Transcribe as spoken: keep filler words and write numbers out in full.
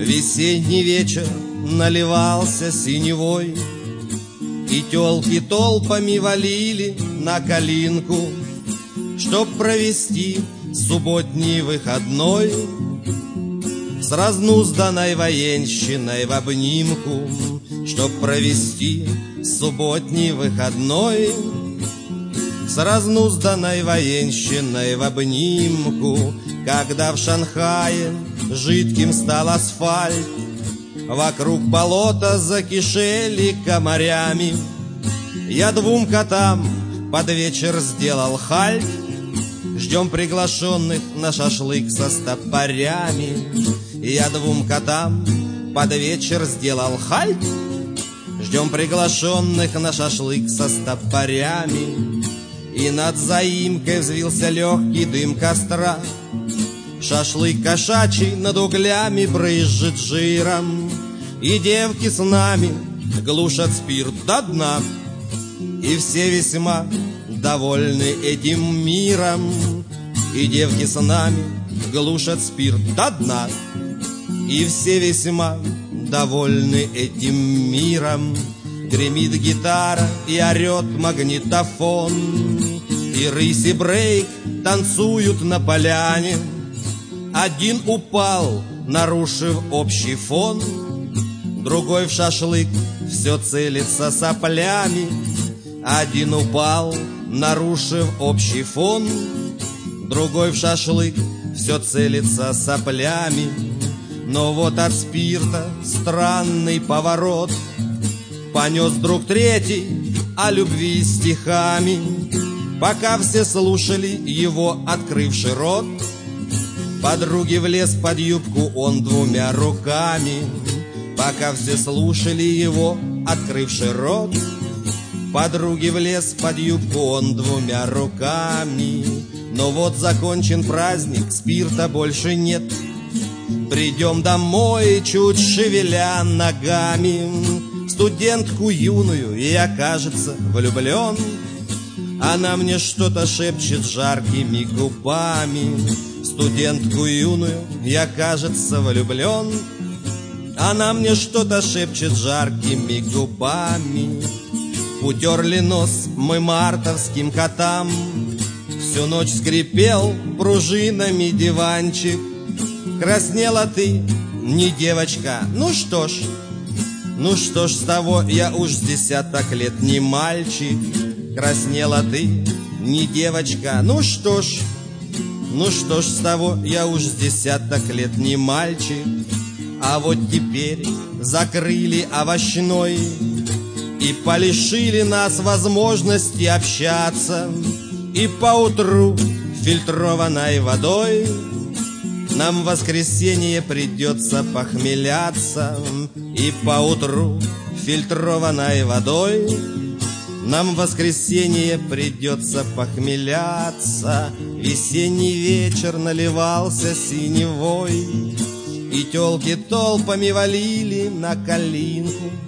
Весенний вечер наливался синевой, и тёлки толпами валили на калинку, чтоб провести субботний выходной с разнузданной военщиной в обнимку, чтоб провести субботний выходной с разнузданной военщиной в обнимку. Когда в Шанхае жидким стал асфальт, вокруг болота закишели комарями, я двум котам под вечер сделал хальт. Ждем приглашенных на шашлык со стопорями. Я двум котам под вечер сделал хальт. Ждем приглашенных на шашлык со стопорями. И над заимкой взвился легкий дым костра. Шашлык кошачий над углями брызжет жиром, и девки с нами глушат спирт до дна. И все весьма довольны этим миром, и девки с нами глушат спирт до дна. И все весьма довольны этим миром. Гремит гитара и орет магнитофон, и рыси брейк танцуют на поляне. Один упал, нарушив общий фон, другой в шашлык все целится соплями. Один упал, нарушив общий фон, другой в шашлык все целится соплями. Но вот от спирта странный поворот, понес друг третий о любви стихами. Пока все слушали его, открывший рот, подруги влез под юбку он двумя руками. Пока все слушали его, открывший рот, подруги влез под юбку он двумя руками. Но вот закончен праздник, спирта больше нет. Придем домой, чуть шевеля ногами. Студентку юную я, кажется, влюблен. Она мне что-то шепчет жаркими губами. Студентку юную я, кажется, влюблен. Она мне что-то шепчет жаркими губами. Утерли нос мы мартовским котам. Всю ночь скрипел пружинами диванчик. Краснела ты, не девочка, ну что ж. Ну что ж, с того я уж с десяток лет не мальчик. Краснела ты, не девочка, ну что ж. Ну что ж, с того я уж с десяток лет не мальчик. А вот теперь закрыли овощной и полишили нас возможности общаться. И поутру фильтрованной водой нам в воскресенье придется похмеляться. И поутру фильтрованной водой нам в воскресенье придется похмеляться. Весенний вечер наливался синевой, и тёлки толпами валили на калинку,